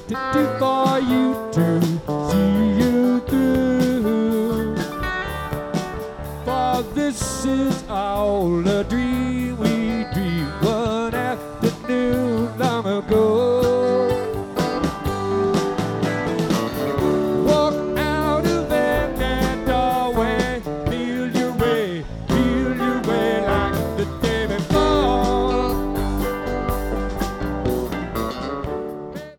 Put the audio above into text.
for you to see you through. For this is all a dream we dream.